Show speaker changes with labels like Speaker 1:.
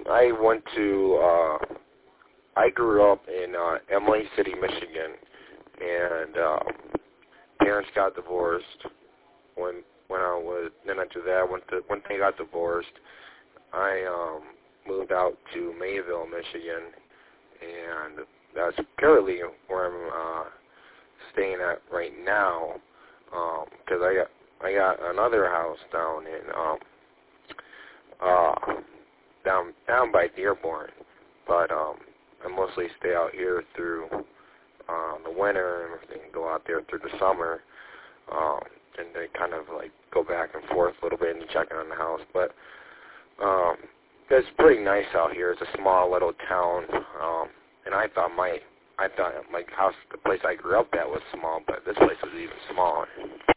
Speaker 1: I went to, I grew up in Emily City, Michigan, and parents got divorced. When I was, then after that, when they got divorced, I moved out to Mayville, Michigan, and that's currently where I'm staying at right now, because I got another house down in down by Dearborn, but I mostly stay out here through the winter and everything, go out there through the summer, and they kind of like go back and forth a little bit and check in on the house. But it's pretty nice out here. It's a small little town, and I thought my house, the place I grew up at, was small, but this place is even smaller.